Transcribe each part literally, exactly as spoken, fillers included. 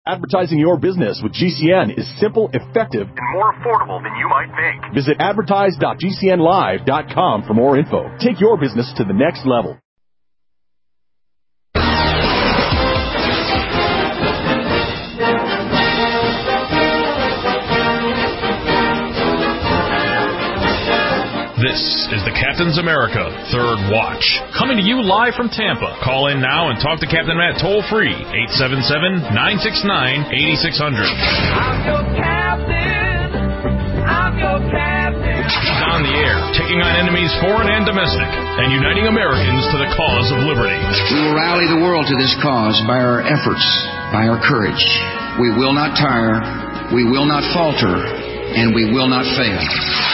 Advertising your business with G C N is simple, effective, and more affordable than you might think. Visit advertise dot g c n live dot com for more info. Take your business to the next level. This is the Captain's America Third Watch, coming to you live from Tampa. Call in now and talk to Captain Matt toll-free, eight seven seven, nine six nine, eight six zero zero. I'm your captain. I'm your captain. He's on the air, taking on enemies foreign and domestic, and uniting Americans to the cause of liberty. We will rally the world to this cause by our efforts, by our courage. We will not tire, we will not falter, and we will not fail.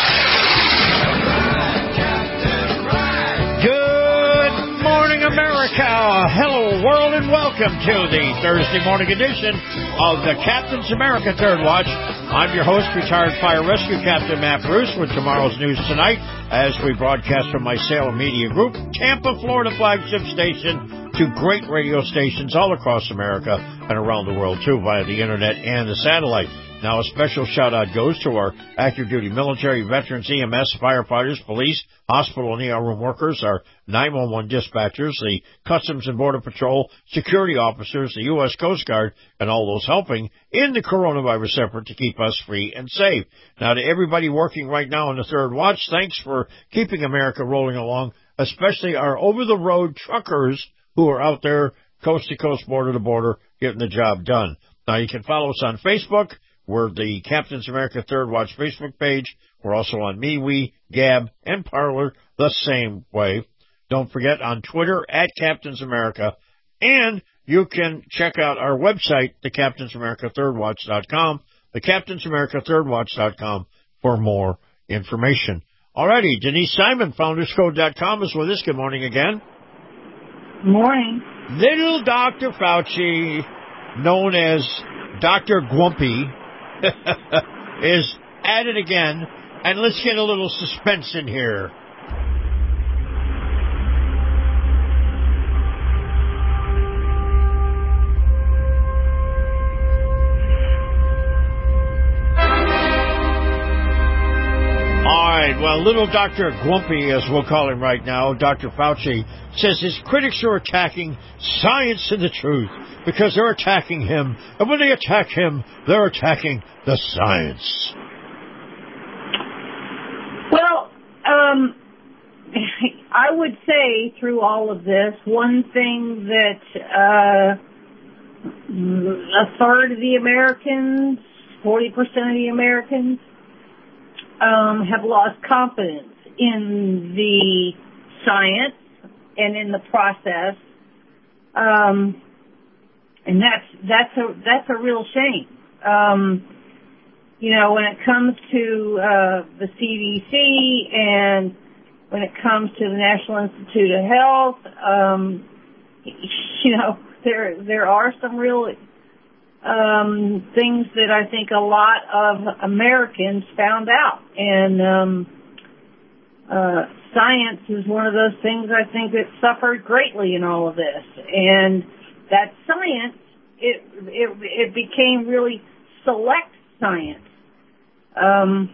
America. Hello, world, and welcome to the Thursday morning edition of the Captain's America Third Watch. I'm your host, retired fire rescue captain Matt Bruce, with tomorrow's news tonight as we broadcast from my Salem Media Group, Tampa, Florida flagship station, to great radio stations all across America and around the world, too, via the internet and the satellite. Now, a special shout-out goes to our active duty military, veterans, E M S, firefighters, police, hospital and E R room workers, our nine one one dispatchers, the Customs and Border Patrol, security officers, the U S Coast Guard, and all those helping in the coronavirus effort to keep us free and safe. Now, to everybody working right now on the Third Watch, thanks for keeping America rolling along, especially our over-the-road truckers who are out there coast to coast, border to border, getting the job done. Now, you can follow us on Facebook. We're the Captain's America Third Watch Facebook page. We're also on MeWe, Gab, and Parler the same way. Don't forget on Twitter, at Captain's America. And you can check out our website, the Captain's America Third Watch dot com, the Captain's America Third Watch dot com for more information. Alrighty, Denise Simon, founders code dot com is with us. Good morning again. Morning. Little Doctor Fauci, known as Doctor Grumpy, is at it again, and let's get a little suspense in here. All right, well, little Doctor Grumpy, as we'll call him right now, Doctor Fauci, says his critics are attacking science and the truth because they're attacking him. And when they attack him, they're attacking the science. Well, um, I would say through all of this, one thing that uh, a third of the Americans, forty percent of the Americans, um, have lost confidence in the science and in the process. Um, and that's, that's a, that's a real shame. Um, you know, when it comes to, uh, the C D C and when it comes to the National Institute of Health, um, you know, there, there are some real, um, things that I think a lot of Americans found out. And, um, uh, science is one of those things I think that suffered greatly in all of this. And that science, it, it, it became really select science. Um,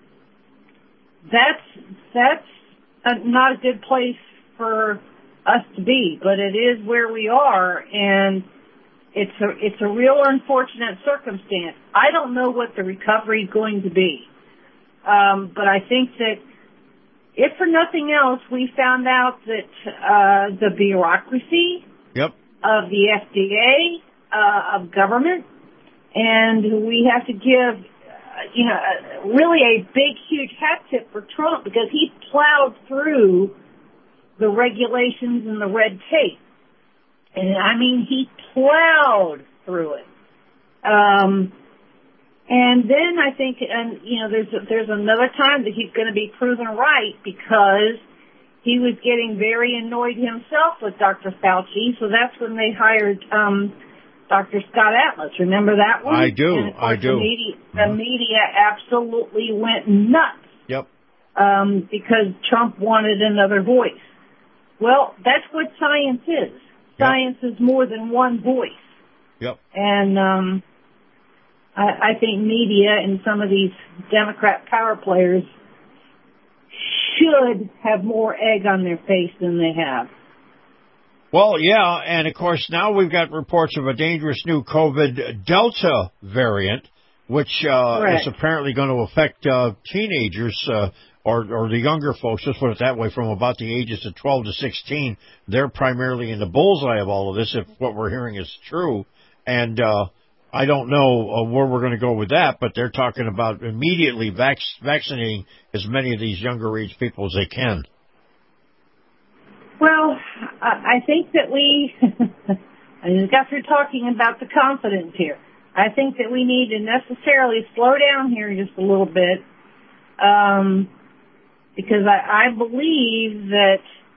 that's, that's a, not a good place for us to be, but it is where we are, and it's a, it's a real unfortunate circumstance. I don't know what the recovery is going to be. Um, but I think that if for nothing else, we found out that, uh, the bureaucracy Yep. of the F D A, uh, of government, and we have to give, uh, you know, really a big, huge hat tip for Trump because he plowed through the regulations and the red tape. And I mean, he plowed through it. Um, and then I think, and you know, there's there's another time that he's going to be proven right because he was getting very annoyed himself with Doctor Fauci. So that's when they hired um, Doctor Scott Atlas. Remember that one? I do. And of course, I do. The media, the media absolutely went nuts. Yep. Um, because Trump wanted another voice. Well, that's what science is. Science is more than one voice. Yep. And um, I, I think media and some of these Democrat power players should have more egg on their face than they have. Well, yeah, and of course now we've got reports of a dangerous new COVID Delta variant, which uh, is apparently going to affect uh, teenagers uh, or, or the younger folks, let's put it that way, from about the ages of twelve to sixteen. They're primarily in the bullseye of all of this, if what we're hearing is true. And uh, I don't know uh, where we're going to go with that, but they're talking about immediately vac- vaccinating as many of these younger age people as they can. Well, I think that we, I just got through talking about the confidence here. I think that we need to necessarily slow down here just a little bit, um, because I, I believe that,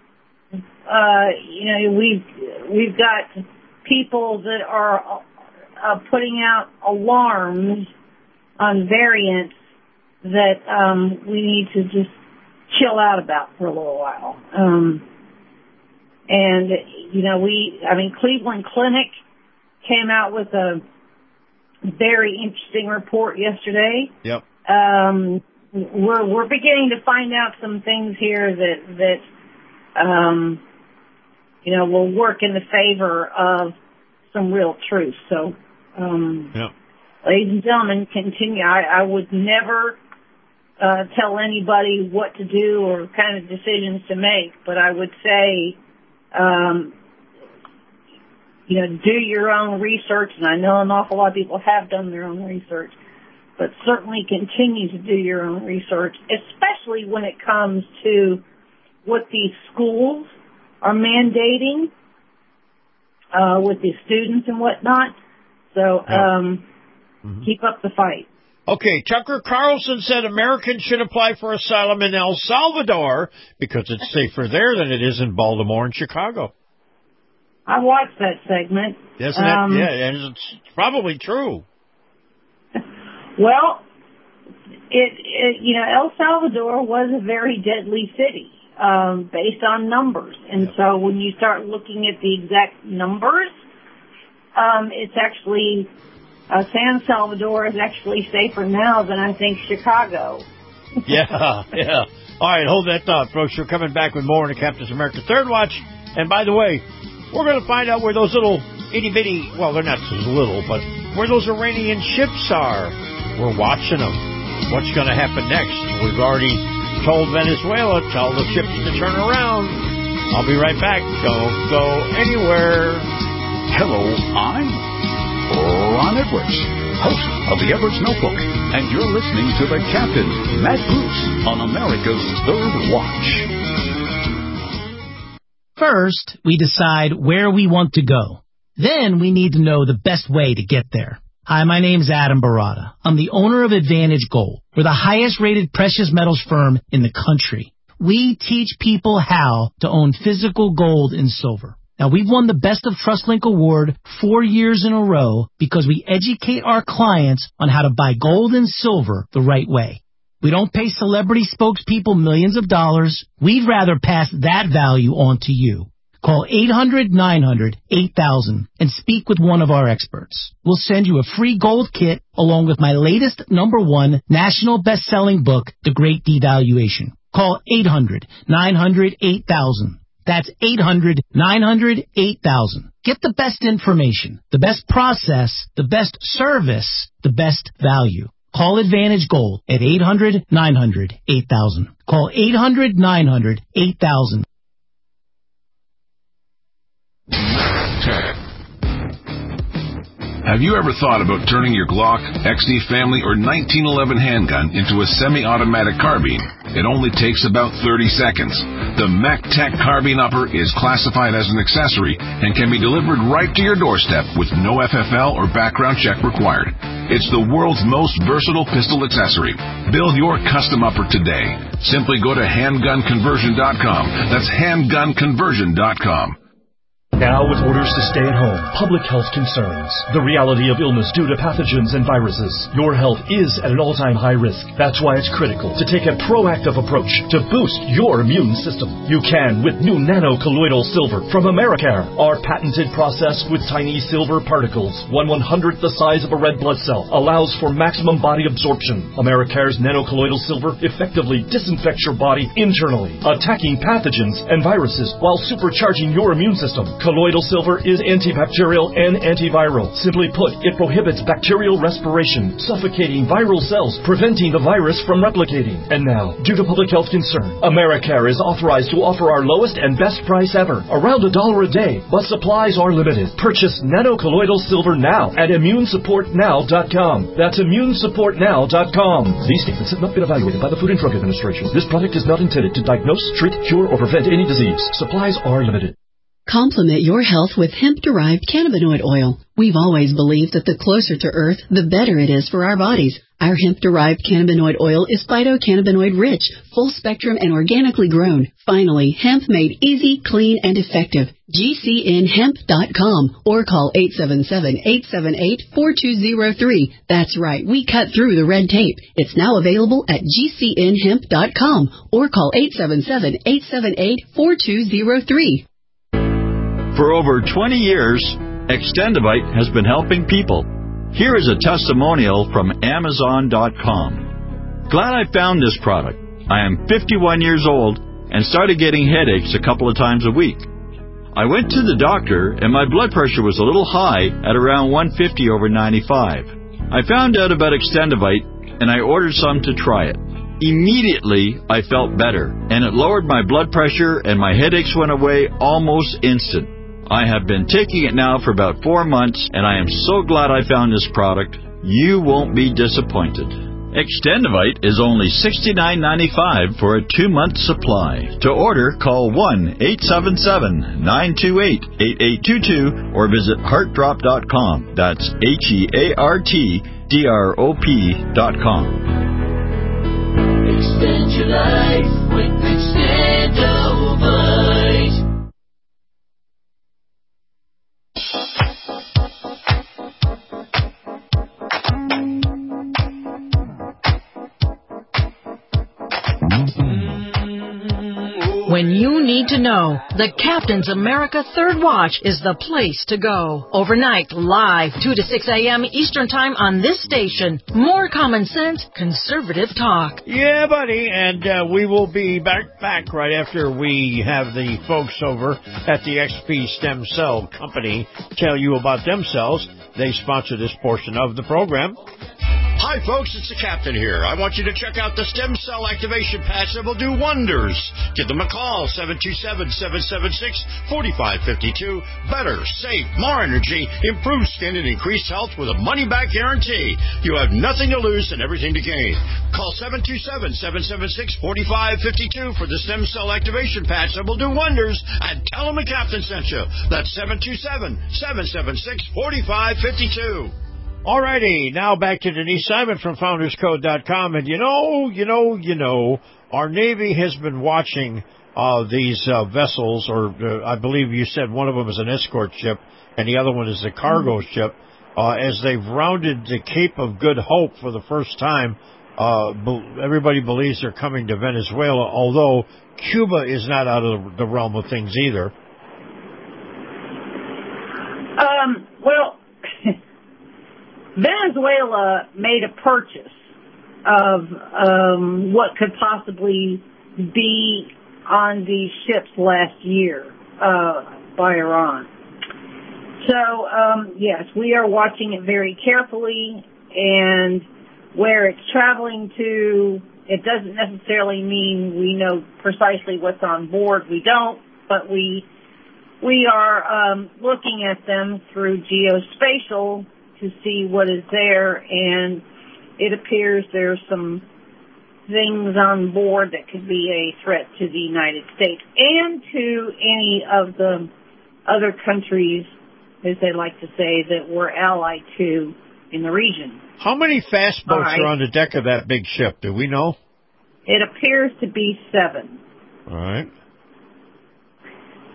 uh, you know, we've, we've got people that are uh, putting out alarms on variants that um, we need to just chill out about for a little while. Um, and, you know, we, I mean, Cleveland Clinic came out with a very interesting report yesterday. Yep. Um, we're, we're beginning to find out some things here that, that, um, you know, will work in the favor of some real truth. So, um, yep. Ladies and gentlemen, continue. I, I would never uh, tell anybody what to do or kind of decisions to make, but I would say, um, you know, do your own research, and I know an awful lot of people have done their own research, but certainly continue to do your own research, especially when it comes to what these schools are mandating uh, with the students and whatnot. So um, mm-hmm. keep up the fight. Okay, Tucker Carlson said Americans should apply for asylum in El Salvador because it's safer there than it is in Baltimore and Chicago. I watched that segment. Isn't that, um, yeah, and it's probably true. Well, it, it you know, El Salvador was a very deadly city um, based on numbers. And yep. so when you start looking at the exact numbers, um, it's actually, uh, San Salvador is actually safer now than I think Chicago. yeah, yeah. All right, hold that thought, folks. We're coming back with more in the Captain's America Third Watch. And by the way, we're going to find out where those little itty-bitty, well, they're not so little, but where those Iranian ships are. We're watching them. What's going to happen next? We've already told Venezuela, tell the ships to turn around. I'll be right back. Don't go anywhere. Hello, I'm Ron Edwards, host of the Edwards Notebook, and you're listening to the Captain, Matt Bruce, on America's Third Watch. First, we decide where we want to go. Then we need to know the best way to get there. Hi, my name's Adam Barata. I'm the owner of Advantage Gold. We're the highest rated precious metals firm in the country. We teach people how to own physical gold and silver. Now, we've won the Best of TrustLink Award four years in a row because we educate our clients on how to buy gold and silver the right way. We don't pay celebrity spokespeople millions of dollars. We'd rather pass that value on to you. Call eight hundred nine hundred eight thousand and speak with one of our experts. We'll send you a free gold kit along with my latest number one national best-selling book, The Great Devaluation. Call eight hundred nine hundred eight thousand. That's eight hundred nine hundred eight thousand. Get the best information, the best process, the best service, the best value. Call Advantage Gold at eight hundred nine hundred eight thousand. Call eight hundred nine hundred eight thousand. Have you ever thought about turning your Glock, X D Family, or nineteen eleven handgun into a semi-automatic carbine? It only takes about thirty seconds. The MacTech Carbine Upper is classified as an accessory and can be delivered right to your doorstep with no F F L or background check required. It's the world's most versatile pistol accessory. Build your custom upper today. Simply go to handgun conversion dot com. That's handgun conversion dot com. Now with orders to stay at home, public health concerns, the reality of illness due to pathogens and viruses, your health is at an all-time high risk. That's why it's critical to take a proactive approach to boost your immune system. You can with new nano-colloidal silver from Americare. Our patented process with tiny silver particles, one one-hundredth the size of a red blood cell, allows for maximum body absorption. Americare's nano-colloidal silver effectively disinfects your body internally, attacking pathogens and viruses while supercharging your immune system. Colloidal silver is antibacterial and antiviral. Simply put, it prohibits bacterial respiration, suffocating viral cells, preventing the virus from replicating. And now, due to public health concern, Americare is authorized to offer our lowest and best price ever, around a dollar a day, but supplies are limited. Purchase nano-colloidal silver now at immune support now dot com. That's immune support now dot com. These statements have not been evaluated by the Food and Drug Administration. This product is not intended to diagnose, treat, cure, or prevent any disease. Supplies are limited. Complement your health with hemp-derived cannabinoid oil. We've always believed that the closer to Earth, the better it is for our bodies. Our hemp-derived cannabinoid oil is phytocannabinoid-rich, full-spectrum, and organically grown. Finally, hemp made easy, clean, and effective. G C N hemp dot com or call eight seven seven, eight seven eight, four two zero three. That's right, we cut through the red tape. It's now available at G C N hemp dot com or call eight seven seven, eight seven eight, four two zero three. For over twenty years, Extendivite has been helping people. Here is a testimonial from Amazon dot com. Glad I found this product. I am fifty-one years old and started getting headaches a couple of times a week. I went to the doctor and my blood pressure was a little high at around one fifty over ninety-five. I found out about Extendivite and I ordered some to try it. Immediately, I felt better, and it lowered my blood pressure and my headaches went away almost instant. I have been taking it now for about four months, and I am so glad I found this product. You won't be disappointed. Extendivite is only sixty-nine ninety-five for a two-month supply. To order, call one eight seven seven, nine two eight, eight eight two two or visit heart drop dot com. That's H E A R T D R O P dot com. Extend your life with Extendivite. When you need to know, the Captain's America Third Watch is the place to go. Overnight, live, two to six a.m. Eastern Time on this station. More common sense, conservative talk. Yeah, buddy, and uh, we will be back, back right after we have the folks over at the X P Stem Cell Company tell you about themselves. They sponsor this portion of the program. Hi, folks, it's the Captain here. I want you to check out the stem cell activation patch that will do wonders. Give them a call, seven two seven, seven seven six, four five five two. Better, safe, more energy, improved skin, and increased health with a money-back guarantee. You have nothing to lose and everything to gain. Call seven two seven, seven seven six, four five five two for the stem cell activation patch that will do wonders, and tell them the Captain sent you. That's seven two seven, seven seven six, four five five two. Alrighty, now back to Denise Simon from Founders Code dot com. And you know, you know, you know, our Navy has been watching uh, these uh, vessels, or uh, I believe you said one of them is an escort ship and the other one is a cargo mm-hmm. ship, uh, as they've rounded the Cape of Good Hope for the first time. Uh, be- everybody believes they're coming to Venezuela, although Cuba is not out of the realm of things either. Um, well... Venezuela made a purchase of um, what could possibly be on these ships last year uh, by Iran. So, um, yes, we are watching it very carefully, and where it's traveling to, it doesn't necessarily mean we know precisely what's on board. We don't, but we we are um, looking at them through geospatial to see what is there, and it appears there's some things on board that could be a threat to the United States and to any of the other countries, as they like to say, that we're allied to in the region. How many fast boats right. are on the deck of that big ship? Do we know? It appears to be seven. All right.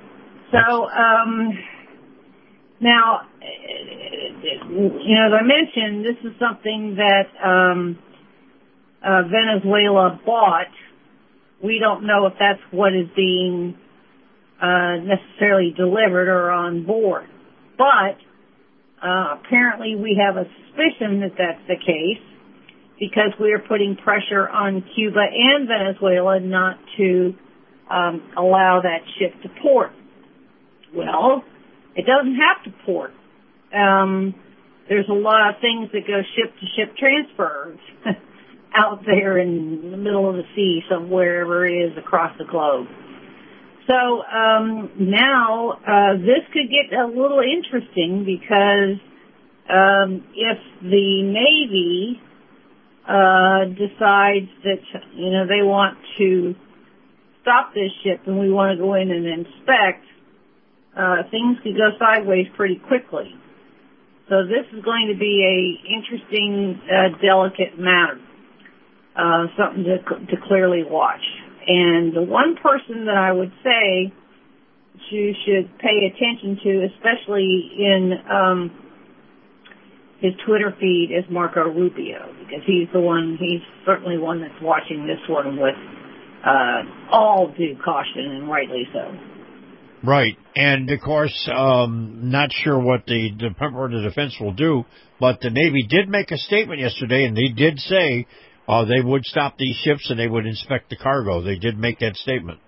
So, um, now, you know, as I mentioned, this is something that um, uh, Venezuela bought. We don't know if that's what is being uh, necessarily delivered or on board. But uh, apparently we have a suspicion that that's the case because we are putting pressure on Cuba and Venezuela not to um, allow that ship to port. Well, it doesn't have to port. Um, there's a lot of things that go ship-to-ship transfers out there in the middle of the sea, somewhere wherever it is across the globe. So um, now uh, this could get a little interesting because um, if the Navy uh, decides that, you know, they want to stop this ship and we want to go in and inspect, uh, things could go sideways pretty quickly. So this is going to be a interesting, uh, delicate matter, uh, something to, to clearly watch. And the one person that I would say you should pay attention to, especially in um, his Twitter feed, is Marco Rubio, because he's the one, he's certainly one that's watching this one with uh, all due caution, and rightly so. Right. And, of course, um, not sure what the Department of Defense will do, but the Navy did make a statement yesterday, and they did say uh, they would stop these ships and they would inspect the cargo. They did make that statement.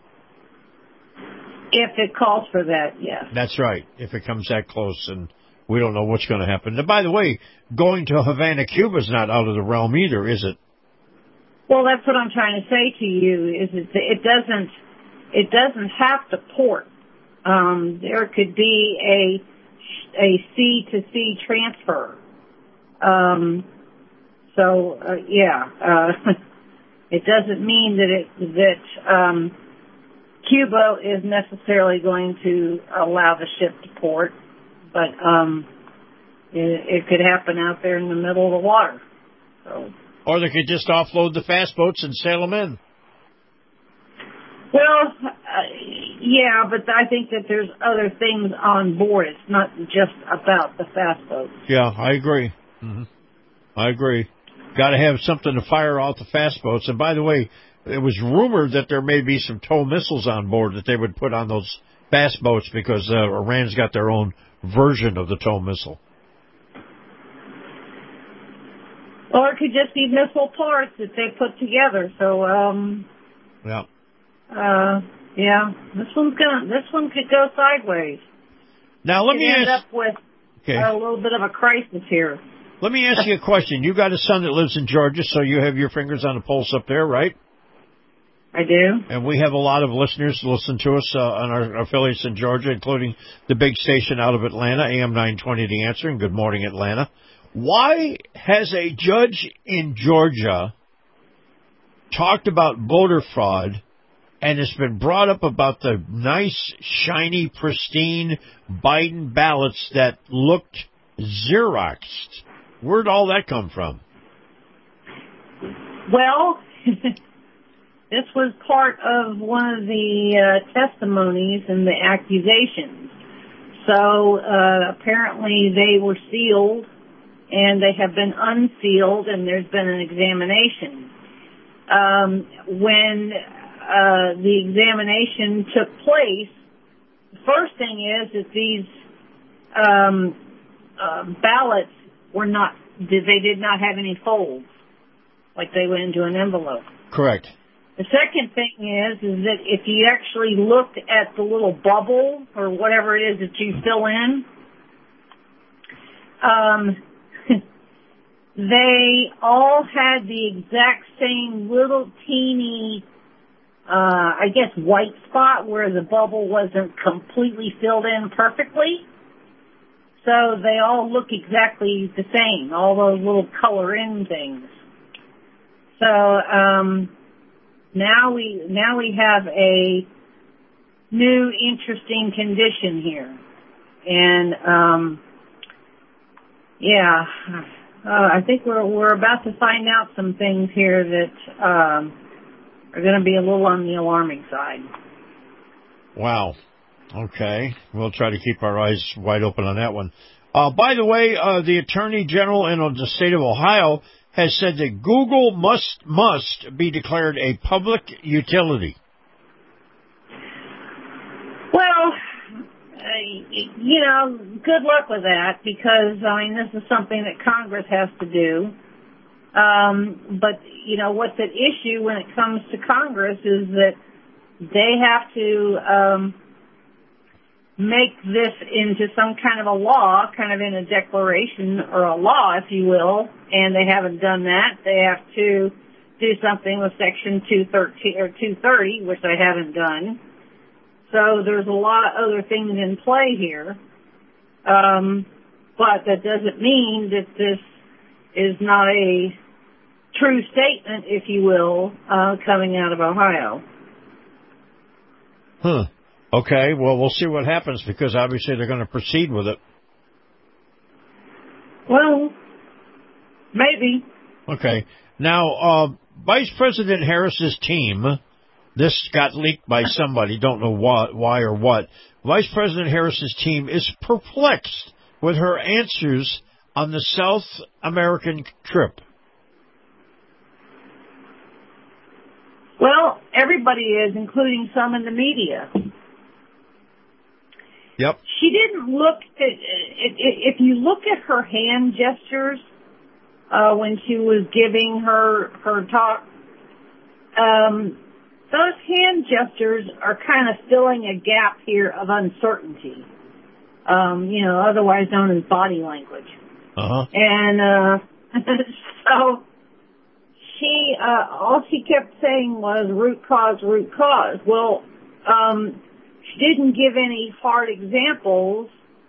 If it calls for that, yes. That's right, if it comes that close, and we don't know what's going to happen. And by the way, going to Havana, Cuba is not out of the realm either, is it? Well, that's what I'm trying to say to you, is it, it doesn't it doesn't have to port. Um, there could be a a sea to sea transfer. Um, so uh, yeah, uh, it doesn't mean that it that um, Cuba is necessarily going to allow the ship to port, but um, it, it could happen out there in the middle of the water. So. Or they could just offload the fast boats and sail them in. Well, uh, yeah, but I think that there's other things on board. It's not just about the fast boats. Yeah, I agree. Mm-hmm. I agree. Got to have something to fire out the fast boats. And by the way, it was rumored that there may be some tow missiles on board that they would put on those fast boats because uh, Iran's got their own version of the tow missile. Or it could just be missile parts that they put together. So, um, yeah. Uh, yeah, this one's gonna, this one could go sideways. Now let me end ask, up with okay. a little bit of a crisis here. Let me ask you a question. You got a son that lives in Georgia, so you have your fingers on the pulse up there, right? I do. And we have a lot of listeners who listen to us uh, on our affiliates in Georgia, including the big station out of Atlanta, A M nine twenty The Answer, and Good Morning Atlanta. Why has a judge in Georgia talked about voter fraud, and it's been brought up about the nice, shiny, pristine Biden ballots that looked Xeroxed? Where'd all that come from? Well, this was part of one of the uh, testimonies and the accusations. So uh, apparently they were sealed, and they have been unsealed, and there's been an examination. Um, when uh, the examination took place, the first thing is that these um, uh, ballots were not, they did not have any folds, like they went into an envelope. Correct. The second thing is, is that if you actually looked at the little bubble or whatever it is that you fill in, um, they all had the exact same little teeny, uh, I guess, white spot where the bubble wasn't completely filled in perfectly. So they all look exactly the same, all those little color in things. So um, now we now we have a new interesting condition here, and um, yeah. Uh, I think we're we're about to find out some things here that um, are going to be a little on the alarming side. Wow. Okay. We'll try to keep our eyes wide open on that one. Uh, by the way, uh, the Attorney General in the state of Ohio has said that Google must must be declared a public utility. Well, uh, you know, good luck with that, because, I mean, this is something that Congress has to do. Um, but, you know, what's at issue when it comes to Congress is that they have to um, make this into some kind of a law, kind of in a declaration or a law, if you will, and they haven't done that. They have to do something with Section two thirteen or two thirty, which they haven't done. So there's a lot of other things in play here. Um, but that doesn't mean that this is not a true statement, if you will, uh, coming out of Ohio. Huh. Okay, well, we'll see what happens, because obviously they're going to proceed with it. Well, maybe. Okay. Now, uh, Vice President Harris's team, this got leaked by somebody, don't know what, why or what. Vice President Harris's team is perplexed with her answers on the South American trip. Well, everybody is, including some in the media. Yep. She didn't look at, if you look at her hand gestures uh, when she was giving her, her talk, um, those hand gestures are kind of filling a gap here of uncertainty, um, you know, otherwise known as body language. Uh-huh. And uh, so she, uh, all she kept saying was root cause, root cause. Well, um, she didn't give any hard examples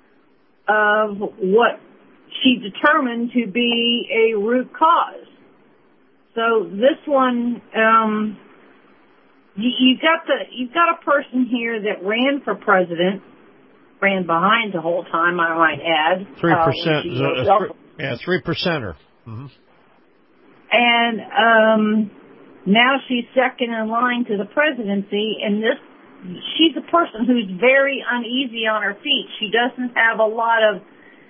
of what she determined to be a root cause. So this one, um, you, you got the you've got a person here that ran for president, ran behind the whole time, I might add. Three percent, uh, uh, three, yeah, three percenter. Mm-hmm. And um, now she's second in line to the presidency, and this. She's a person who's very uneasy on her feet. She doesn't have a lot of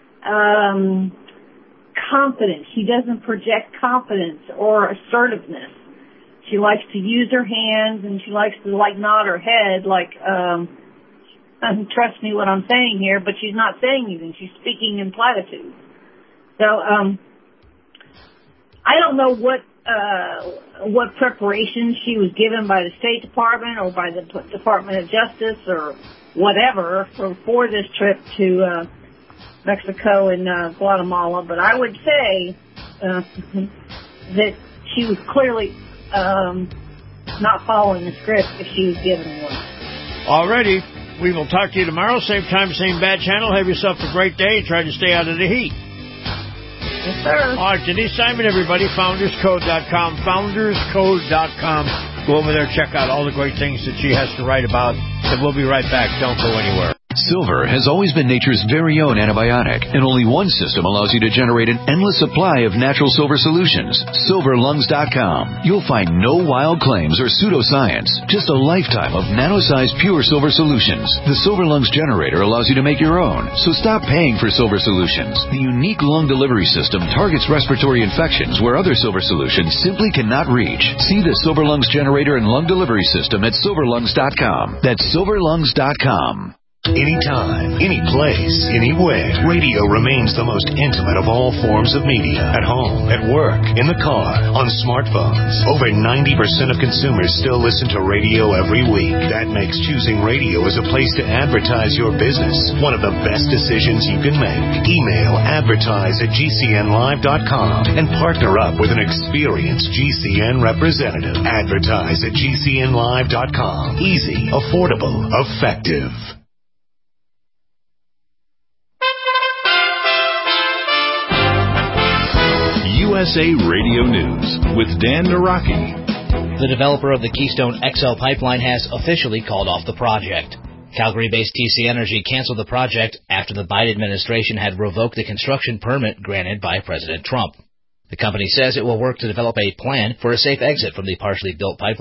um, confidence. She doesn't project confidence or assertiveness. She likes to use her hands, and she likes to, like, nod her head, like, um, trust me what I'm saying here, but she's not saying anything. She's speaking in platitudes. So um, I don't know what Uh, what preparation she was given by the State Department or by the Department of Justice or whatever for, for this trip to uh, Mexico and uh, Guatemala, but I would say uh, that she was clearly um, not following the script if she was given one. Alrighty, we will talk to you tomorrow, same time, same bad channel. Have yourself a great day and try to stay out of the heat. Yes, sir. All right, Denise Simon, everybody, founders code dot com, founders code dot com. Go over there, check out all the great things that she has to write about, and we'll be right back. Don't go anywhere. Silver has always been nature's very own antibiotic, and only one system allows you to generate an endless supply of natural silver solutions. silver lungs dot com. You'll find no wild claims or pseudoscience, just a lifetime of nano-sized pure silver solutions. The Silver Lungs generator allows you to make your own, so stop paying for silver solutions. The unique lung delivery system targets respiratory infections where other silver solutions simply cannot reach. See the Silver Lungs generator and lung delivery system at silver lungs dot com. That's silver lungs dot com. Anytime, any place, anywhere, radio remains the most intimate of all forms of media. At home, at work, in the car, on smartphones. Over ninety percent of consumers still listen to radio every week. That makes choosing radio as a place to advertise your business one of the best decisions you can make. Email advertise at G C N live dot com and partner up with an experienced G C N representative. Advertise at G C N live dot com. Easy, affordable, effective. U S A Radio News with Dan Naraki. The developer of the Keystone X L pipeline has officially called off the project. Calgary-based T C Energy canceled the project after the Biden administration had revoked the construction permit granted by President Trump. The company says it will work to develop a plan for a safe exit from the partially built pipeline.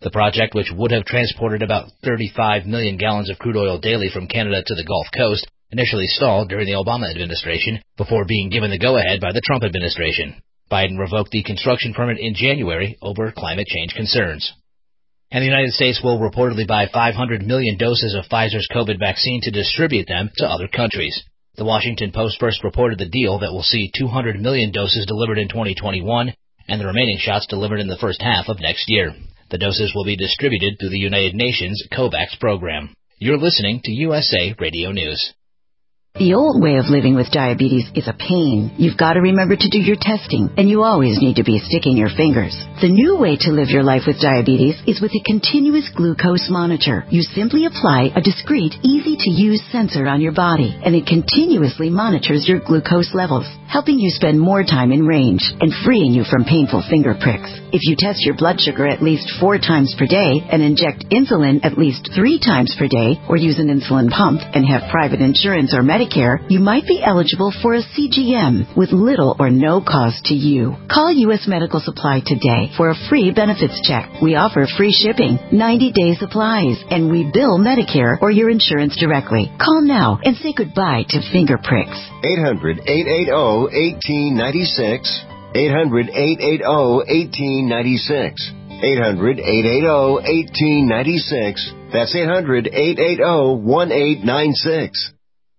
The project, which would have transported about thirty-five million gallons of crude oil daily from Canada to the Gulf Coast, initially stalled during the Obama administration before being given the go-ahead by the Trump administration. Biden revoked the construction permit in January over climate change concerns. And the United States will reportedly buy five hundred million doses of Pfizer's COVID vaccine to distribute them to other countries. The Washington Post first reported the deal that will see two hundred million doses delivered in twenty twenty-one and the remaining shots delivered in the first half of next year. The doses will be distributed through the United Nations COVAX program. You're listening to U S A Radio News. The old way of living with diabetes is a pain. You've got to remember to do your testing, and you always need to be sticking your fingers. The new way to live your life with diabetes is with a continuous glucose monitor. You simply apply a discreet, easy-to-use sensor on your body, and it continuously monitors your glucose levels, helping you spend more time in range and freeing you from painful finger pricks. If you test your blood sugar at least four times per day and inject insulin at least three times per day, or use an insulin pump and have private insurance or Medicare, you might be eligible for a C G M with little or no cost to you. Call U S Medical Supply today for a free benefits check. We offer free shipping, ninety-day supplies, and we bill Medicare or your insurance directly. Call now and say goodbye to finger pricks. eight hundred, eight eight zero, one eight nine six. eight hundred, eight eight zero, one eight nine six. eight hundred, eight eight zero, one eight nine six. That's eight hundred, eight eight zero, one eight nine six.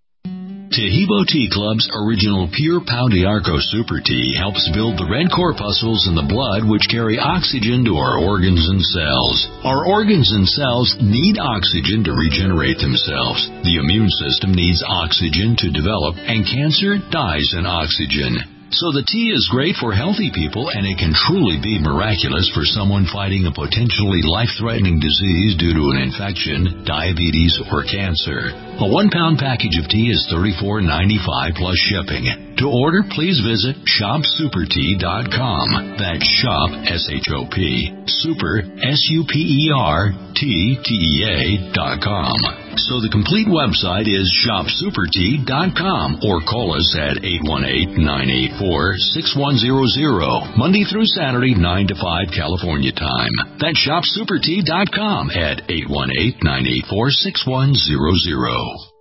Tahibo Tea Club's original Pure Pau d'Arco Super Tea helps build the red corpuscles in the blood which carry oxygen to our organs and cells. Our organs and cells need oxygen to regenerate themselves. The immune system needs oxygen to develop, and cancer dies in oxygen. So the tea is great for healthy people, and it can truly be miraculous for someone fighting a potentially life-threatening disease due to an infection, diabetes, or cancer. A one-pound package of tea is thirty-four ninety-five plus shipping. To order, please visit shop super tea dot com. That's shop, S H O P, super, S U P E R, T, T E A dot com. So the complete website is shop super tea dot com, or call us at eight one eight, nine eight four, six one zero zero, Monday through Saturday, nine to five California time. That's shop super tea dot com at eight one eight, nine eight four, six one zero zero.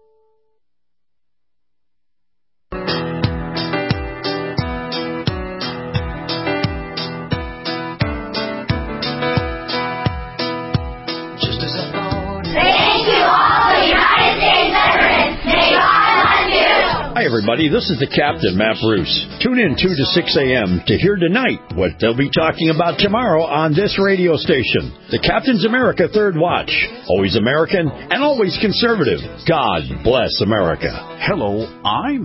Hi, everybody. This is the Captain, Matt Bruce. Tune in two to six a.m. to hear tonight what they'll be talking about tomorrow on this radio station. The Captain's America Third Watch. Always American and always conservative. God bless America. Hello, I'm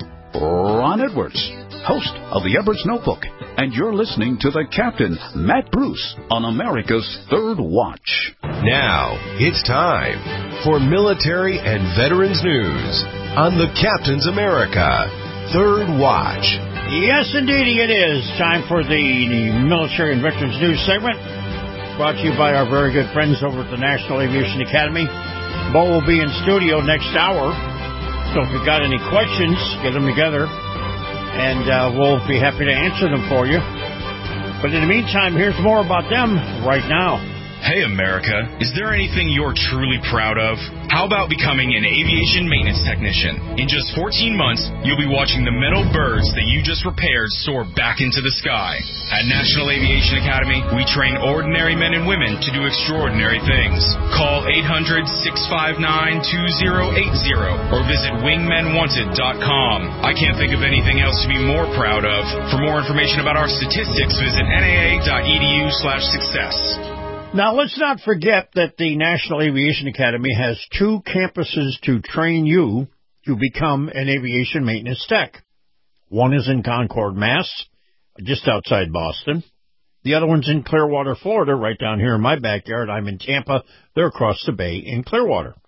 Ron Edwards, host of the Edwards Notebook, and you're listening to the Captain, Matt Bruce, on America's Third Watch. Now, it's time for military and veterans news on the Captain's America Third Watch. Yes, indeed, it is time for the Military and Veterans News segment, brought to you by our very good friends over at the National Aviation Academy. Bo will be in studio next hour, so if you've got any questions, get them together, and uh, we'll be happy to answer them for you. But in the meantime, here's more about them right now. Hey, America, is there anything you're truly proud of? How about becoming an aviation maintenance technician? In just fourteen months, you'll be watching the metal birds that you just repaired soar back into the sky. At National Aviation Academy, we train ordinary men and women to do extraordinary things. Call eight hundred, six five nine, two zero eight zero or visit wingmen wanted dot com. I can't think of anything else to be more proud of. For more information about our statistics, visit N A A dot E D U slash success. Now, let's not forget that the National Aviation Academy has two campuses to train you to become an aviation maintenance tech. One is in Concord, Mass, just outside Boston. The other one's in Clearwater, Florida, right down here in my backyard. I'm in Tampa. They're across the bay in Clearwater.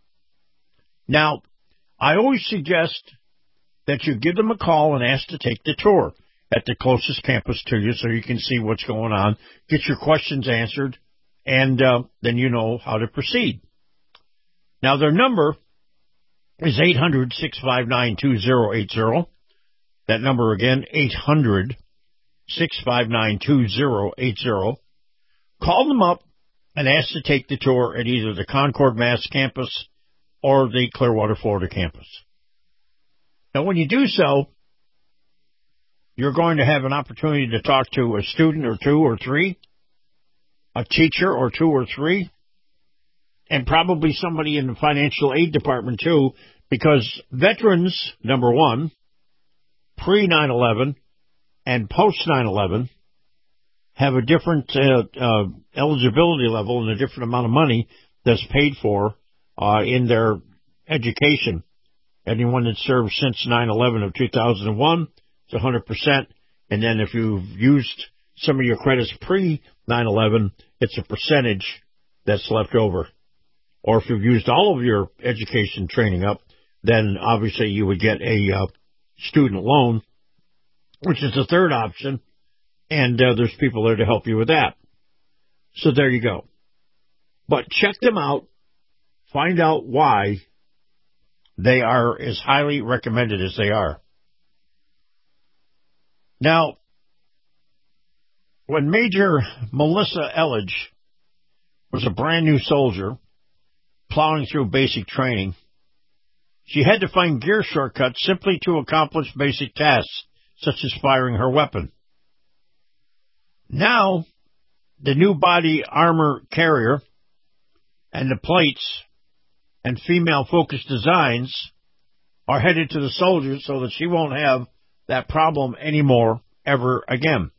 Now, I always suggest that you give them a call and ask to take the tour at the closest campus to you so you can see what's going on, get your questions answered, and uh, then you know how to proceed. Now, their number is eight hundred, six five nine, two zero eight zero. That number again, eight hundred, six five nine, two zero eight zero. Call them up and asked to take the tour at either the Concord, Mass campus or the Clearwater, Florida campus. Now, when you do so, you're going to have an opportunity to talk to a student or two or three, a teacher or two or three, and probably somebody in the financial aid department, too, because veterans, number one, pre nine eleven and post nine eleven, have a different uh, uh, eligibility level and a different amount of money that's paid for uh, in their education. Anyone that served since nine eleven of two thousand one, it's one hundred percent. And then if you've used some of your credits pre nine eleven, it's a percentage that's left over. Or if you've used all of your education training up, then obviously you would get a uh, student loan, which is the third option. And uh, there's people there to help you with that. So there you go. But check them out. Find out why they are as highly recommended as they are. Now, when Major Melissa Elledge was a brand new soldier plowing through basic training, she had to find gear shortcuts simply to accomplish basic tasks, such as firing her weapon. Now, the new body armor carrier and the plates and female-focused designs are headed to the soldiers so that she won't have that problem anymore ever again.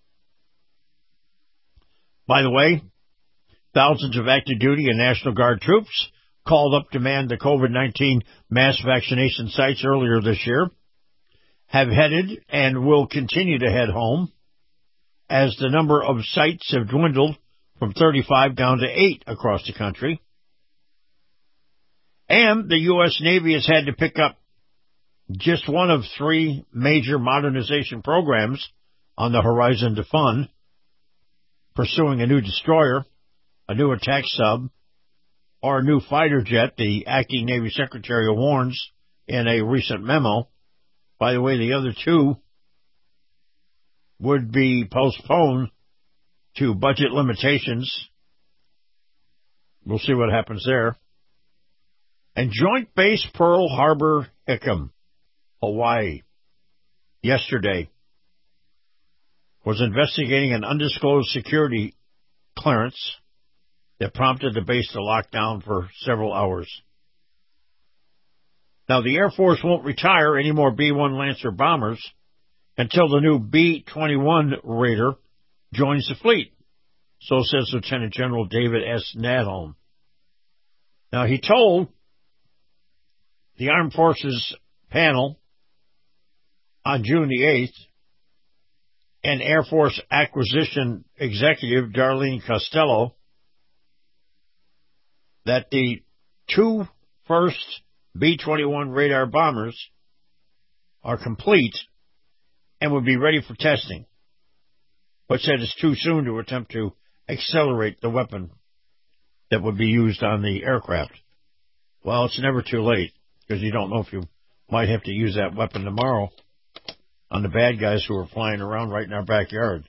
By the way, thousands of active duty and National Guard troops called up to man the COVID nineteen mass vaccination sites earlier this year have headed and will continue to head home as the number of sites have dwindled from thirty-five down to eight across the country. And the U S Navy has had to pick up just one of three major modernization programs on the horizon to fund, pursuing a new destroyer, a new attack sub, or a new fighter jet, the acting Navy Secretary warns in a recent memo. By the way, the other two would be postponed to budget limitations. We'll see what happens there. And Joint Base Pearl Harbor Hickam, Hawaii, yesterday was investigating an undisclosed security clearance that prompted the base to lock down for several hours. Now, the Air Force won't retire any more B one Lancer bombers until the new B twenty-one Raider joins the fleet, so says Lieutenant General David S. Nadholm. Now, he told the Armed Forces panel on June the eighth, and Air Force Acquisition Executive Darlene Costello, that the two first B twenty-one radar bombers are complete and would be ready for testing, but said it's too soon to attempt to accelerate the weapon that would be used on the aircraft. Well, it's never too late, because you don't know if you might have to use that weapon tomorrow on the bad guys who are flying around right in our backyard.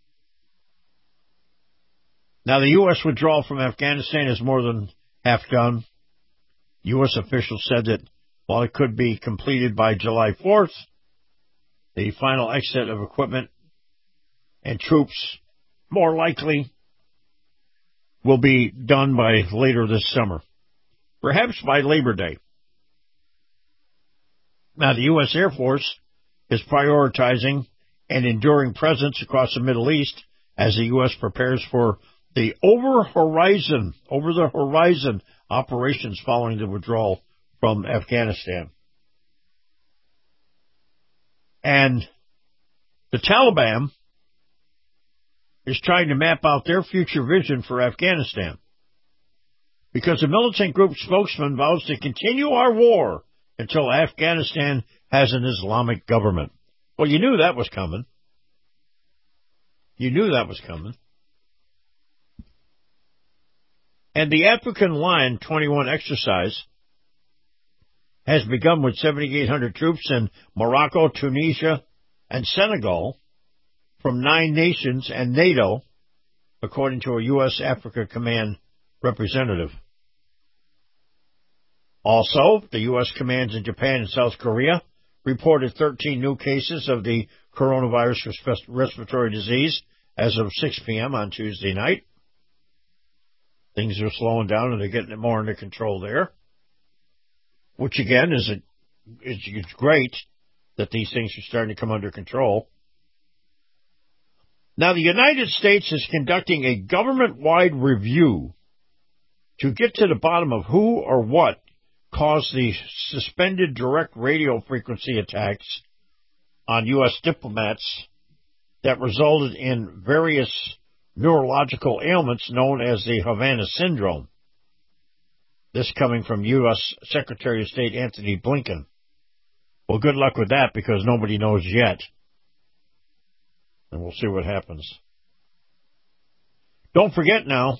Now, the U S withdrawal from Afghanistan is more than half done. U S officials said that while it could be completed by July fourth, the final exit of equipment and troops more likely will be done by later this summer, perhaps by Labor Day. Now, the U S Air Force is prioritizing an enduring presence across the Middle East as the U S prepares for the over-horizon, over-the-horizon operations following the withdrawal from Afghanistan. And the Taliban is trying to map out their future vision for Afghanistan, because the militant group spokesman vows to continue our war until Afghanistan has an Islamic government. Well, you knew that was coming. You knew that was coming. And the African Line twenty-one exercise has begun with seventy-eight hundred troops in Morocco, Tunisia, and Senegal from nine nations and NATO, according to a U S Africa Command representative. Also, the U S commands in Japan and South Korea reported thirteen new cases of the coronavirus respiratory disease as of six p.m. on Tuesday night. Things are slowing down and they're getting it more under control there, which again is a, it's, it's great that these things are starting to come under control. Now, the United States is conducting a government-wide review to get to the bottom of who or what caused the suspended direct radio frequency attacks on U S diplomats that resulted in various neurological ailments known as the Havana Syndrome. This coming from U S Secretary of State Anthony Blinken. Well, good luck with that because nobody knows yet. And we'll see what happens. Don't forget now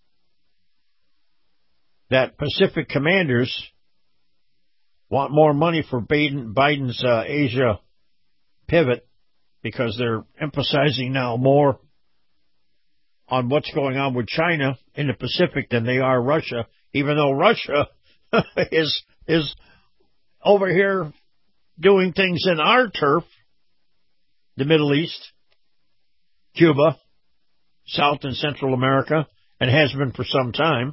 that Pacific commanders want more money for Biden, Biden's uh, Asia pivot because they're emphasizing now more on what's going on with China in the Pacific than they are Russia, even though Russia is is over here doing things in our turf, the Middle East, Cuba, South and Central America, and has been for some time.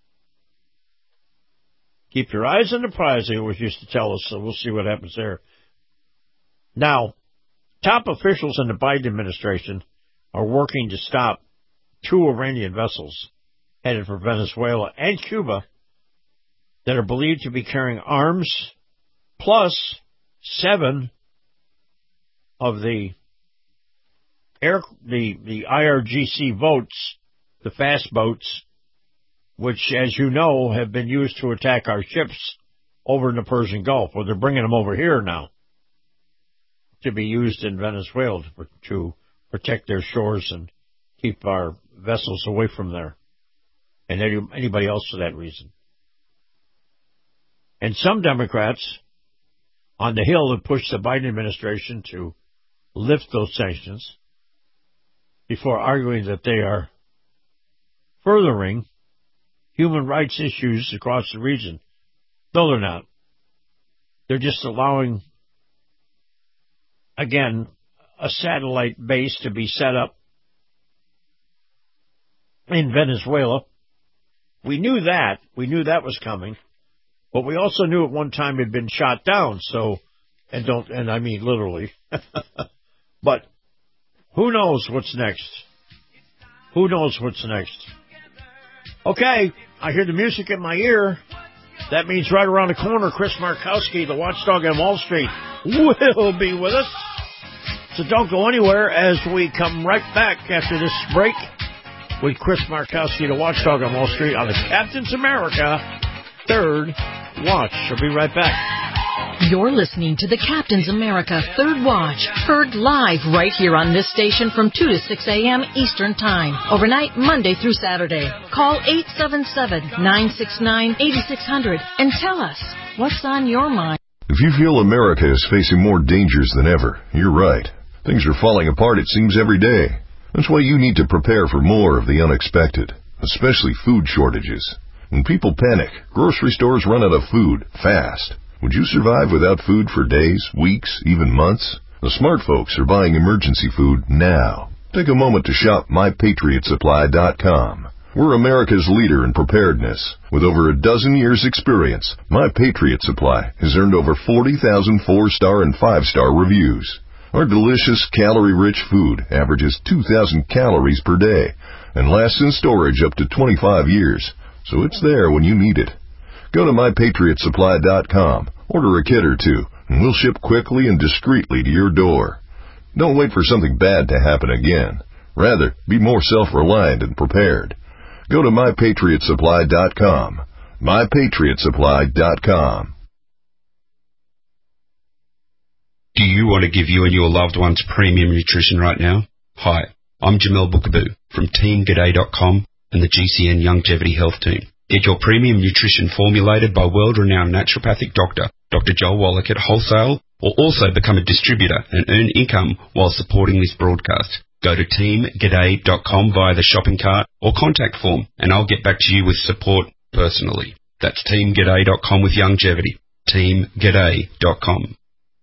Keep your eyes on the prize, they always used to tell us, so we'll see what happens there. Now, top officials in the Biden administration are working to stop two Iranian vessels headed for Venezuela and Cuba that are believed to be carrying arms, plus seven of the air, the, the I R G C boats, the fast boats, which, as you know, have been used to attack our ships over in the Persian Gulf. Well, they're bringing them over here now to be used in Venezuela to, to protect their shores and keep our vessels away from there, and any, anybody else for that reason. And some Democrats on the Hill have pushed the Biden administration to lift those sanctions before arguing that they are furthering human rights issues across the region. No, they're not. They're just allowing, again, a satellite base to be set up in Venezuela. We knew that. We knew that was coming. But we also knew at one time it had been shot down, so, and don't, and I mean literally. But who knows what's next? Who knows what's next? Okay, I hear the music in my ear. That means right around the corner, Chris Markowski, the watchdog on Wall Street, will be with us. So don't go anywhere as we come right back after this break with Chris Markowski, the watchdog on Wall Street, on the Captain's America Third Watch. I'll be right back. You're listening to the Captain's America Third Watch, heard live right here on this station from two to six a.m. Eastern Time, overnight Monday through Saturday. Call eight seven seven, nine six nine, eight six zero zero and tell us what's on your mind. If you feel America is facing more dangers than ever, you're right. Things are falling apart, it seems, every day. That's why you need to prepare for more of the unexpected, especially food shortages. When people panic, grocery stores run out of food fast. Would you survive without food for days, weeks, even months? The smart folks are buying emergency food now. Take a moment to shop my patriot supply dot com. We're America's leader in preparedness. With over a dozen years' experience, My Patriot Supply has earned over forty thousand four-star and five-star reviews. Our delicious, calorie-rich food averages two thousand calories per day and lasts in storage up to twenty-five years, so it's there when you need it. Go to my patriot supply dot com, order a kit or two, and we'll ship quickly and discreetly to your door. Don't wait for something bad to happen again. Rather, be more self-reliant and prepared. Go to my patriot supply dot com. my patriot supply dot com. Do you want to give you and your loved ones premium nutrition right now? Hi, I'm Jamel Bookaboo from team g'day dot com and the G C N Longevity Health Team. Get your premium nutrition formulated by world-renowned naturopathic doctor, Doctor Joel Wallach at wholesale, or also become a distributor and earn income while supporting this broadcast. Go to team g'day dot com via the shopping cart or contact form, and I'll get back to you with support personally. That's team g'day dot com with Youngevity. team g'day dot com.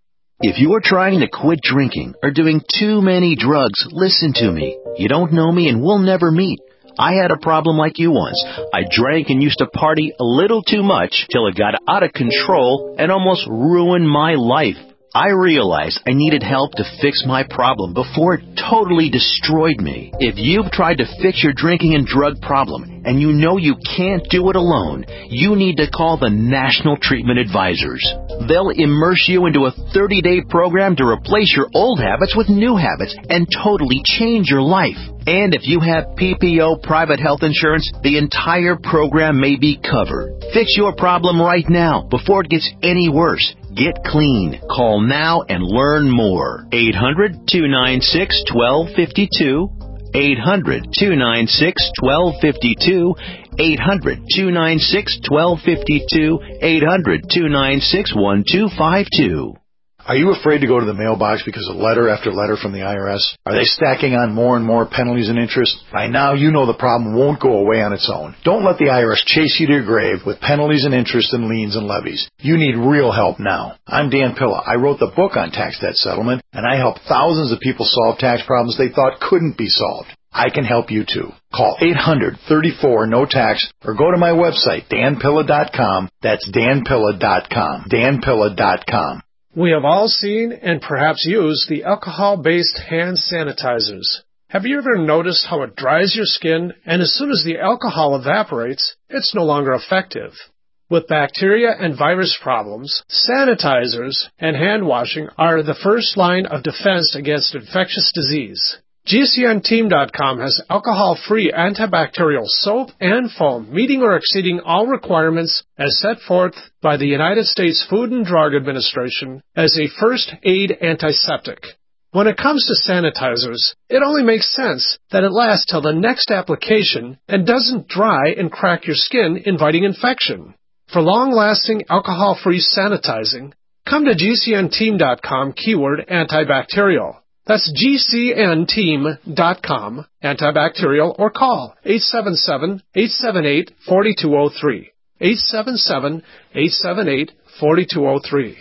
If you are trying to quit drinking or doing too many drugs, listen to me. You don't know me and we'll never meet. I had a problem like you once. I drank and used to party a little too much till it got out of control and almost ruined my life. I realized I needed help to fix my problem before it totally destroyed me. If you've tried to fix your drinking and drug problem and you know you can't do it alone, you need to call the National Treatment Advisors. They'll immerse you into a thirty-day program to replace your old habits with new habits and totally change your life. And if you have P P O private health insurance, the entire program may be covered. Fix your problem right now before it gets any worse. Get clean. Call now and learn more. eight hundred, two nine six, one two five two. eight hundred, two nine six, one two five two. eight hundred, two nine six, one two five two. eight hundred, two nine six, one two five two. Are you afraid to go to the mailbox because of letter after letter from the I R S? Are they stacking on more and more penalties and interest? By now, you know the problem won't go away on its own. Don't let the I R S chase you to your grave with penalties and interest and liens and levies. You need real help now. I'm Dan Pilla. I wrote the book on tax debt settlement, and I help thousands of people solve tax problems they thought couldn't be solved. I can help you too. Call eight hundred, thirty-four, no tax or go to my website, dan pilla dot com. That's dan pilla dot com. dan pilla dot com. We have all seen and perhaps used the alcohol-based hand sanitizers. Have you ever noticed how it dries your skin, and as soon as the alcohol evaporates, it's no longer effective? With bacteria and virus problems, sanitizers and hand washing are the first line of defense against infectious disease. G C N team dot com has alcohol-free antibacterial soap and foam meeting or exceeding all requirements as set forth by the United States Food and Drug Administration as a first aid antiseptic. When it comes to sanitizers, it only makes sense that it lasts till the next application and doesn't dry and crack your skin, inviting infection. For long-lasting alcohol-free sanitizing, come to G C N team dot com keyword antibacterial. That's G C N team dot com, antibacterial, or call eight seven seven, eight seven eight, four two zero three. eight seven seven, eight seven eight, four two zero three.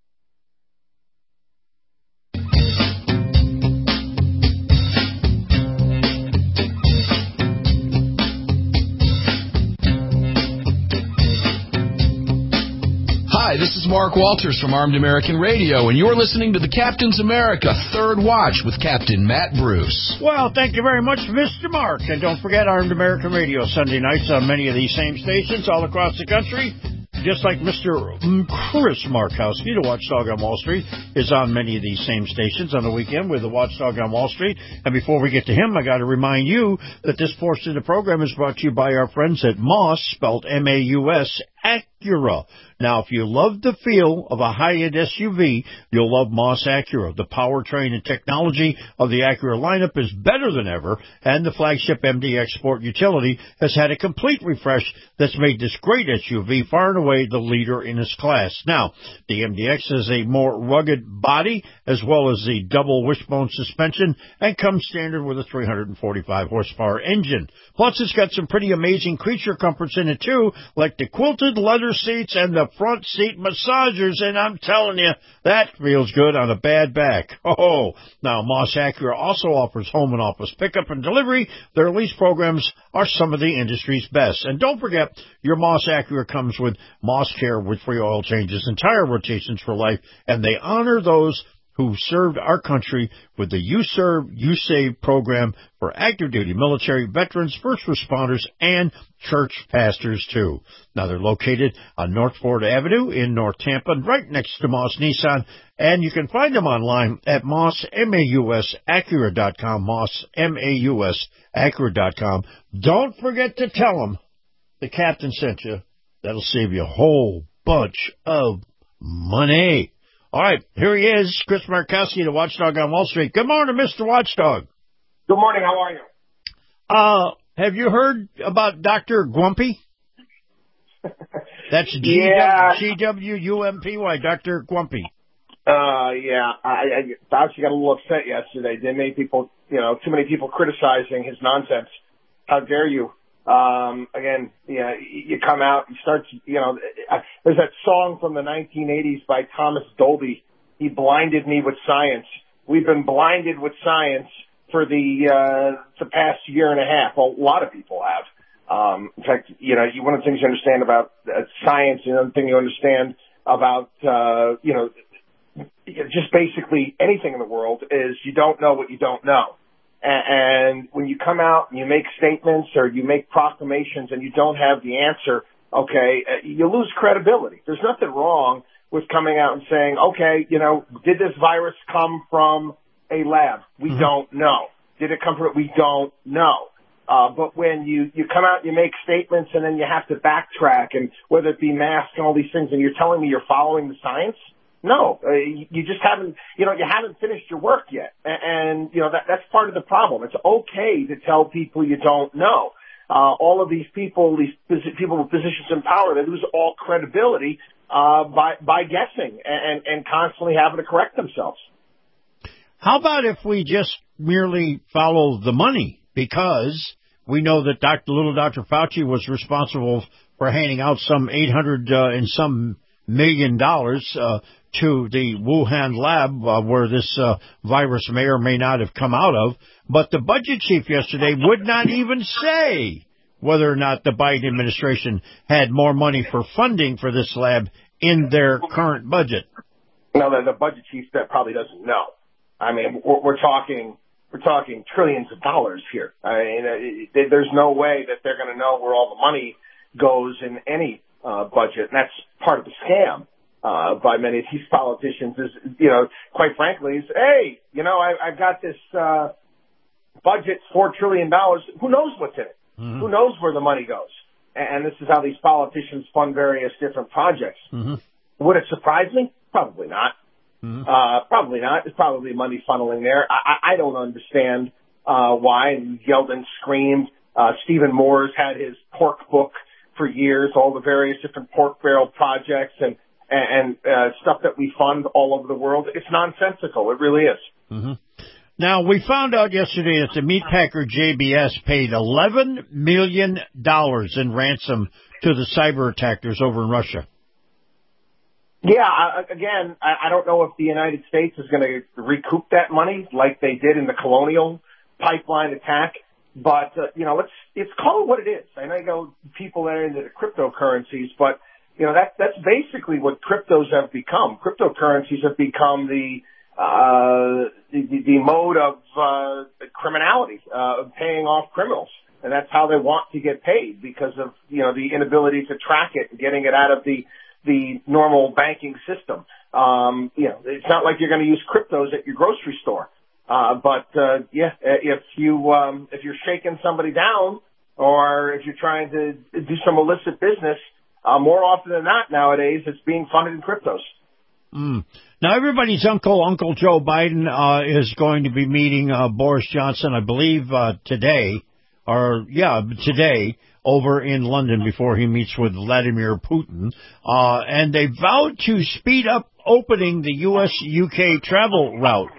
Hi, this is Mark Walters from Armed American Radio, and you're listening to the Captain's America Third Watch with Captain Matt Bruce. Well, thank you very much, Mister Mark. And don't forget Armed American Radio Sunday nights on many of these same stations all across the country. Just like Mister Chris Markowski, the Watchdog on Wall Street, is on many of these same stations on the weekend with the Watchdog on Wall Street. And before we get to him, I got to remind you that this portion of the program is brought to you by our friends at Moss, spelled M A U S, Acura. Now, if you love the feel of a high-end S U V, you'll love Moss Acura. The powertrain and technology of the Acura lineup is better than ever, and the flagship M D X Sport utility has had a complete refresh that's made this great S U V far and away the leader in its class. Now, the M D X has a more rugged body as well as the double wishbone suspension and comes standard with a three hundred forty-five horsepower engine. Plus, it's got some pretty amazing creature comforts in it, too, like the quilted leather seats and the front seat massagers, and I'm telling you, that feels good on a bad back. Oh, now Moss Acura also offers home and office pickup and delivery. Their lease programs are some of the industry's best. And don't forget, your Moss Acura comes with Moss Care with free oil changes and tire rotations for life, and they honor those who served our country with the You Serve, You Save program for active duty military, veterans, first responders, and church pastors, too. Now, they're located on North Ford Avenue in North Tampa, right next to Moss Nissan, and you can find them online at moss maus acura dot com, moss maus acura dot com. Don't forget to tell them the captain sent you. That'll save you a whole bunch of money. All right, here he is, Chris Markowski, the Watchdog on Wall Street. Good morning, Mister Watchdog. Good morning. How are you? Uh, have you heard about Doctor Gwumpy? That's G W U M P Y, Doctor Gwumpy. Uh, yeah, I, I actually got a little upset yesterday. Did many people you know, too many people criticizing his nonsense. How dare you? Um, again, you know, you come out and start, you know, there's that song from the nineteen eighties by Thomas Dolby. He blinded me with science. We've been blinded with science for the, uh, the past year and a half. Well, a lot of people have. Um, in fact, you know, one of the things you understand about uh, science, and another thing you understand about, uh, you know, just basically anything in the world is you don't know what you don't know. And when you come out and you make statements or you make proclamations and you don't have the answer, okay, you lose credibility. There's nothing wrong with coming out and saying, okay, you know, did this virus come from a lab? We mm-hmm. don't know. Did it come from, we don't know. Uh, but when you, you come out and you make statements and then you have to backtrack, and whether it be masks and all these things, and you're telling me you're following the science, no, uh, you just haven't, you know, you haven't finished your work yet. And, and you know, that, that's part of the problem. It's okay to tell people you don't know. Uh, all of these people, these posi- people with positions in power, they lose all credibility, uh, by, by guessing and, and constantly having to correct themselves. How about if we just merely follow the money? Because we know that Doctor Little Doctor Fauci was responsible for handing out some eight hundred uh, and some million dollars uh, to the Wuhan lab uh, where this uh, virus may or may not have come out of. But the budget chief yesterday would not even say whether or not the Biden administration had more money for funding for this lab in their current budget. No, the, the budget chief that probably doesn't know. I mean, we're, we're talking we're talking trillions of dollars here. I mean, it, there's no way that they're going to know where all the money goes in any uh, budget, and that's part of the scam uh, by many of these politicians. Is, you know, quite frankly, is hey, you know, I, I've got this uh, budget, four trillion dollars. Who knows what's in it? Mm-hmm. Who knows where the money goes? And this is how these politicians fund various different projects. Mm-hmm. Would it surprise me? Probably not. Mm-hmm. Uh, probably not. There's probably money funneling there. I, I don't understand uh, why. And yelled and screamed. Uh, Stephen Moore's had his pork book for years, all the various different pork barrel projects and and uh, stuff that we fund all over the world. It's nonsensical. It really is. Mm-hmm. Now, we found out yesterday that the meatpacker J B S paid eleven million dollars in ransom to the cyber attackers over in Russia. Yeah, I, again, I, I don't know if the United States is going to recoup that money like they did in the Colonial Pipeline attack. But, uh, you know, let's, it's called what it is. I know you go people that are into the cryptocurrencies, but, you know, that, that's basically what cryptos have become. Cryptocurrencies have become the, uh, the, the, the mode of, uh, criminality, uh, of paying off criminals. And that's how they want to get paid because of, you know, the inability to track it and getting it out of the, the normal banking system. Um, you know, it's not like you're going to use cryptos at your grocery store. Uh, but, uh, yeah, if you, um, if you're shaking somebody down or if you're trying to do some illicit business, uh, more often than not nowadays, it's being funded in cryptos. Mm. Now, everybody's uncle, Uncle Joe Biden, uh, is going to be meeting, uh, Boris Johnson, I believe, uh, today, or, yeah, today, over in London before he meets with Vladimir Putin. Uh, and they vowed to speed up opening the U S U K travel route.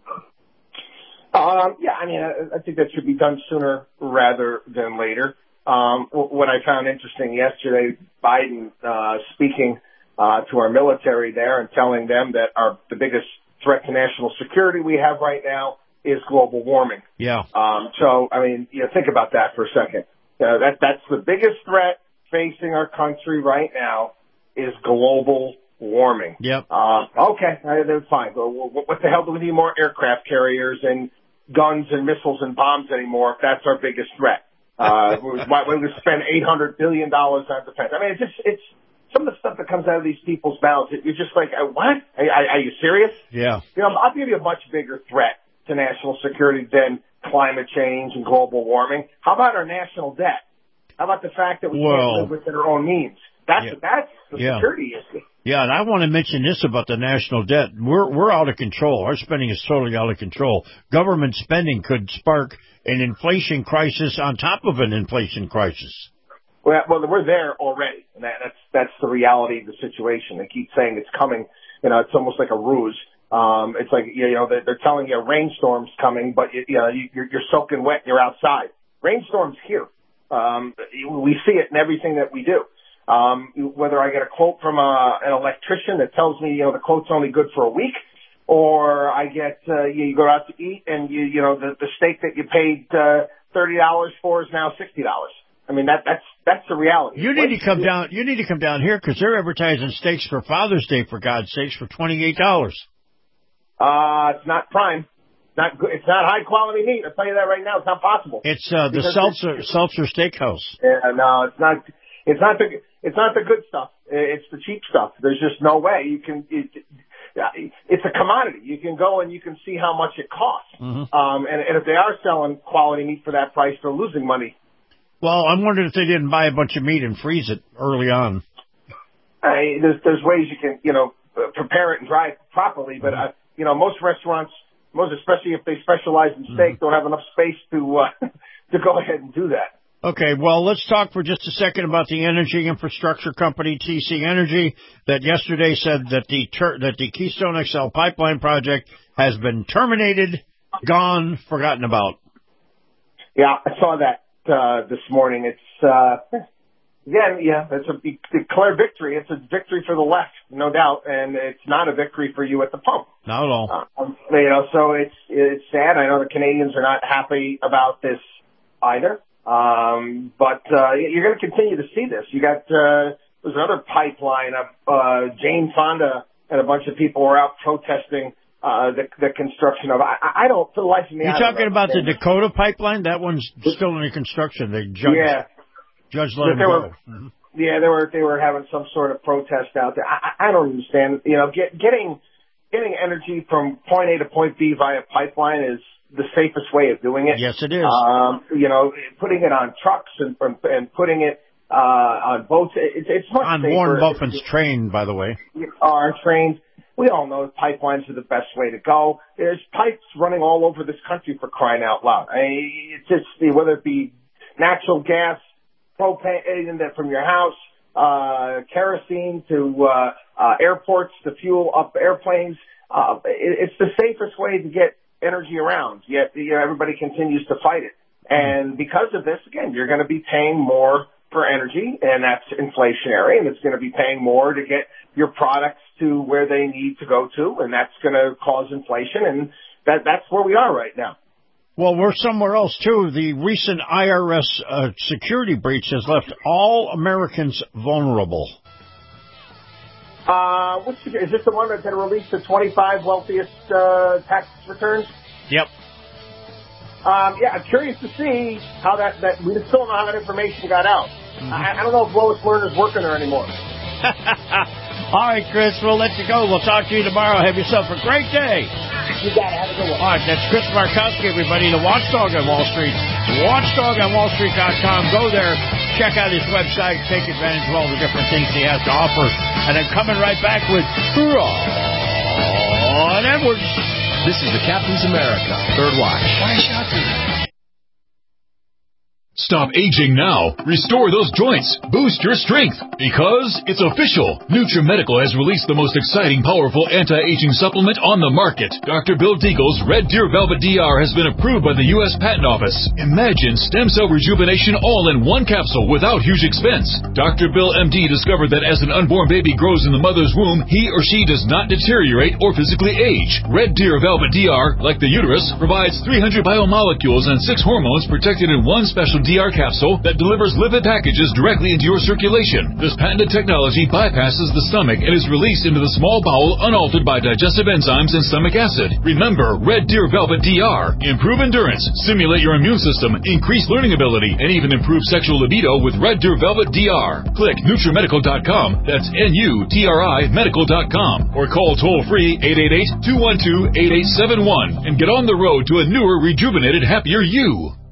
Um, yeah, I mean, I, I think that should be done sooner rather than later. Um, what I found interesting yesterday, Biden, uh, speaking, uh, to our military there and telling them that our, the biggest threat to national security we have right now is global warming. Yeah. Um, so, I mean, you know, think about that for a second. Uh, that, that's the biggest threat facing our country right now is global warming. Yep. Uh, okay, that's fine. What the hell do we need more aircraft carriers and guns and missiles and bombs anymore if that's our biggest threat? Uh, why would we spend eight hundred billion dollars on defense? I mean, it's just, it's some of the stuff that comes out of these people's mouths. You're just like, what? Are, are you serious? Yeah. You know, I'll give you a much bigger threat to national security than climate change and global warming. How about our national debt? How about the fact that we well, can't live within our own means? That's, yeah. that's the yeah. security issue. Yeah, and I want to mention this about the national debt. We're we're out of control. Our spending is totally out of control. Government spending could spark an inflation crisis on top of an inflation crisis. Well, well, we're there already, and that, that's that's the reality of the situation. They keep saying it's coming. You know, it's almost like a ruse. Um, it's like, you know, they're, they're telling you a rainstorm's coming, but you, you know, you're, you're soaking wet and you're outside. Rainstorm's here. Um, we see it in everything that we do. Um, whether I get a quote from a, an electrician that tells me, you know, the quote's only good for a week, or I get, uh, you, you go out to eat and you, you know, the, the steak that you paid, uh, thirty dollars for is now sixty dollars. I mean, that, that's, that's the reality. You need to come down, you need to come down here because they're advertising steaks for Father's Day, for God's sakes, for twenty-eight dollars. Uh, it's not prime. Not good. It's not high quality meat. I'll tell you that right now. It's not possible. It's, uh, the Seltzer, Seltzer Steakhouse. Yeah, no, it's not, it's not the, it's not the good stuff. It's the cheap stuff. There's just no way you can, it, it's a commodity. You can go and you can see how much it costs. Mm-hmm. Um, and, and if they are selling quality meat for that price, they're losing money. Well, I'm wondering if they didn't buy a bunch of meat and freeze it early on. I, there's, there's ways you can, you know, prepare it and dry it properly, but, uh, you know, most restaurants, most especially if they specialize in steak, mm-hmm. don't have enough space to, uh, to go ahead and do that. Okay, well, let's talk for just a second about the energy infrastructure company, T C Energy, that yesterday said that the ter- that the Keystone X L pipeline project has been terminated, gone, forgotten about. Yeah, I saw that uh, this morning. It's, uh, again, yeah, it's a declared victory. It's a victory for the left, no doubt, and it's not a victory for you at the pump. Not at all. Um, you know, so it's it's sad. I know the Canadians are not happy about this either. Um, but, uh, you're going to continue to see this. You got, uh, there's another pipeline of, uh, Jane Fonda and a bunch of people were out protesting, uh, the, the construction of, I, I don't, for the life of me, You're talking about the Dakota pipeline? That one's still under construction. They judged, yeah. Judge let them they go. Were, mm-hmm. Yeah, they were, they were having some sort of protest out there. I, I don't understand, you know, get, getting, getting energy from point A to point B via pipeline is the safest way of doing it. Yes, it is. Um, you know, putting it on trucks and and putting it uh, on boats, it, it's much on safer. Warren Buffett's train, by the way. Our trains, we all know pipelines are the best way to go. There's pipes running all over this country for crying out loud. I mean, it's just whether it be natural gas, propane from your house, uh, kerosene to uh, uh, airports to fuel up airplanes. Uh, it, it's the safest way to get energy around, yet you know, everybody continues to fight it. And because of this, again, you're going to be paying more for energy, and that's inflationary, and it's going to be paying more to get your products to where they need to go to, and that's going to cause inflation, and that that's where we are right now. Well, we're somewhere else, too. The recent I R S uh, security breach has left all Americans vulnerable. Uh, what's the, is this the one that's going to release the twenty-five wealthiest uh, tax returns? Yep. Um, yeah, I'm curious to see how that, that we still don't know how that information got out. Mm-hmm. I, I don't know if Lois Lerner's working there anymore. All right, Chris, we'll let you go. We'll talk to you tomorrow. Have yourself a great day. You got it. Have a good one. All right, that's Chris Markowski, everybody, the Watchdog on Wall Street. Watchdog on Wall Street dot com. Go there, check out his website, take advantage of all the different things he has to offer. And then coming right back with Ron Edwards. This is the Captain's America Third Watch. Why is out there? Stop aging now. Restore those joints. Boost your strength. Because it's official. NutriMedical has released the most exciting, powerful anti-aging supplement on the market. Doctor Bill Deagle's Red Deer Velvet D R has been approved by the U S Patent Office. Imagine stem cell rejuvenation all in one capsule without huge expense. Doctor Bill M D discovered that as an unborn baby grows in the mother's womb, he or she does not deteriorate or physically age. Red Deer Velvet D R, like the uterus, provides three hundred biomolecules and six hormones protected in one special D R capsule that delivers lipid packages directly into your circulation. This patented technology bypasses the stomach and is released into the small bowel unaltered by digestive enzymes and stomach acid. Remember, Red Deer Velvet D R. Improve endurance, stimulate your immune system, increase learning ability, and even improve sexual libido with Red Deer Velvet D R. Click NutriMedical dot com. That's N U T R I medical dot com. Or call toll-free eight eight eight, two one two, eight eight seven one and get on the road to a newer, rejuvenated, happier you.